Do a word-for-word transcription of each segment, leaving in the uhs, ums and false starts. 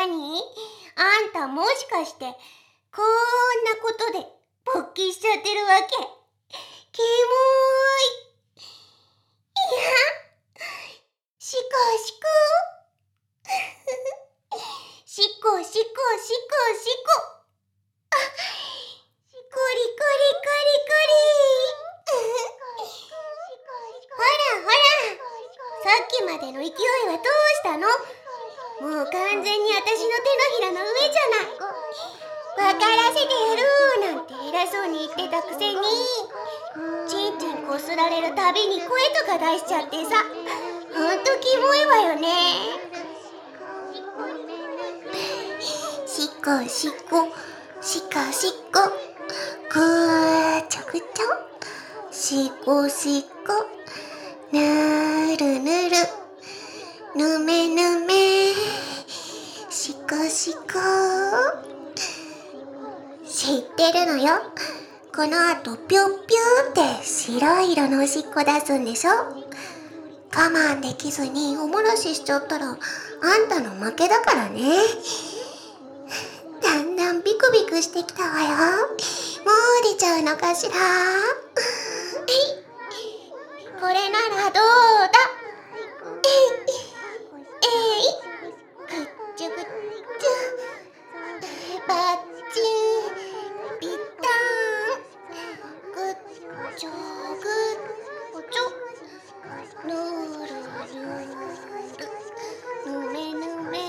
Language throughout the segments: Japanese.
なに？あんたもしかしてこんなことで勃起しちゃってるわけ？キモーい。いや、しこしこしこしこしこしこ、あ、しこりこりこりこりほらほら、さっきまでの勢いはどうしたの？もう完全に私の手のひらの上じゃない。分からせてやるなんて偉そうに言ってたくせに、ちんちんこすられるたびに声とか出しちゃってさ、ほんとキモいわよね。しっこしっこしかしっこ、ぐーちょぐちょ、しこしこ、ぬるぬる、ぬめぬめ、しこしこ。知ってるのよ。この後ピュンピュンって白い色のおしっこ出すんでしょ。我慢できずにおもらししちゃったらあんたの負けだからね。だんだんビクビクしてきたわよ。もう出ちゃうのかしら。これならどうだ。えいぐっちゅぐっちゅ、バッチンピッタン、ぐっちょぐっちょ、ぬるぬる、ぬめぬめ、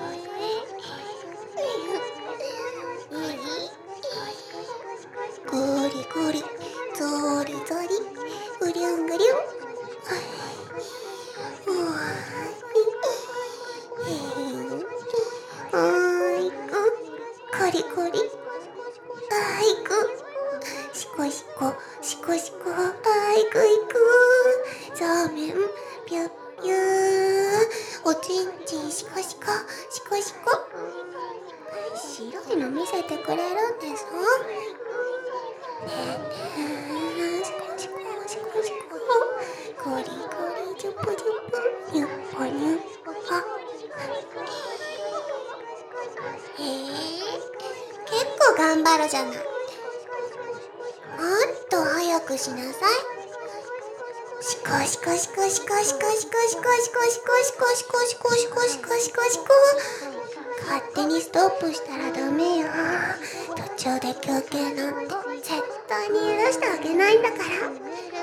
ぐりぐり、ぞりぞり、ぐりゅんぐりゅん。あーいく、こりこり、あーいく、しこしこ、しこしこ、あーいくいく、そうめん、ぴゅっぴゅー、おちんちんしこしこ、しこしこ。白いの見せてくれるんですか？ねえねえ、しこしこ、しこしこ、こりこり、ジュプジュプ、にゅっぽにゅっぽ。へえ、結構頑張るじゃない。もっと早くしなさい。しこしこしこしこしこしこしこしこしこしこしこしこしこしこしこしこしこしこ。勝手にストップしたらダメよ。途中で休憩なんて絶対に許してあげないんだから。そーれ、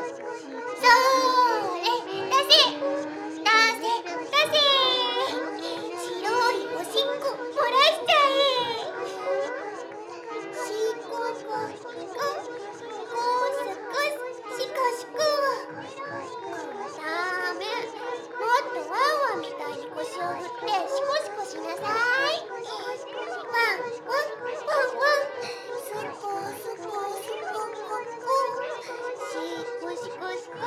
出せ出せ出せ、白いおしっこ漏らしちゃえ。しここしここすこすしこしこ。ダメ、もっとワンワンみたいに腰を振ってシコシコしなさい。ワンワンワンワンワン、スコスコスコココ、シコシコシコ、スコココ、シコ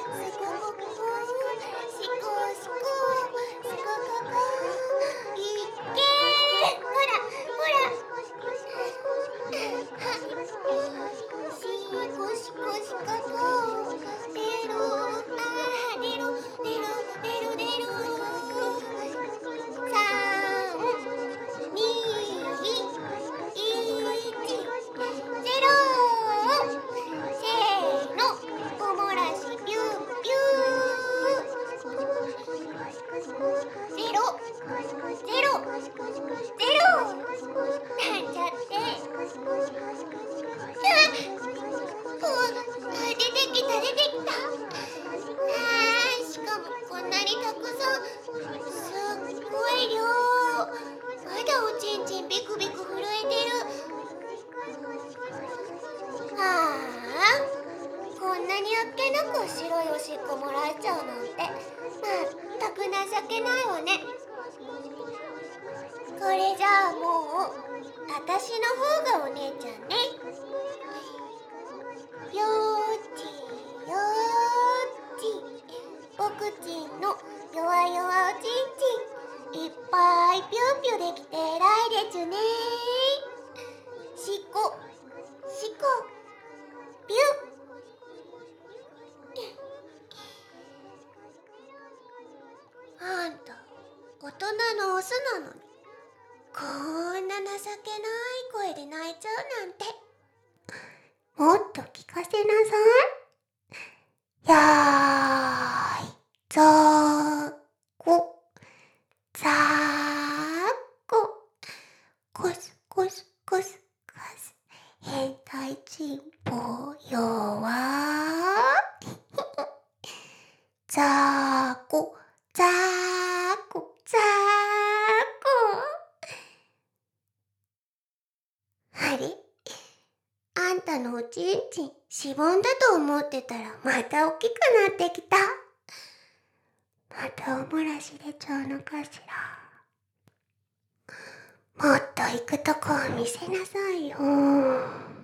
シコスコココ。いっけー、ほらほら、シコシコシココ、出る、あー出る出る出る出る。さん、に、いち、ゼロ。せーの、おもらしピューピュー。ゼロゼロゼロなんちゃって。うわ、出てきた出てきた。あー、しかもこんなにたくさん、すっごい量。まだおちんちんビクビク震えてる。ああ、こんなにあっけなく白いおしっこもらえちゃうなんてまったく情けないわね。これじゃあもうあたしの方がお姉ちゃんね。よーちよーち、僕ちんの弱々おちんちんいっぱいピューピュできて偉いですね。しこしこピュッ。あんた大人のオスなのにこんな情けない声で泣いちゃうなんて。もっと聞かせなさい。やーい、ざーこ、ざーこ、こすこすこすこす、変態チンポよわー。ざーこ、ざーこ、ざーこ。あれ、あんたのおちんちんしぼんだと思ってたらまた大きくなってきた。またお漏らし出ちゃうのかしら。もっと行くとこを見せなさいよ。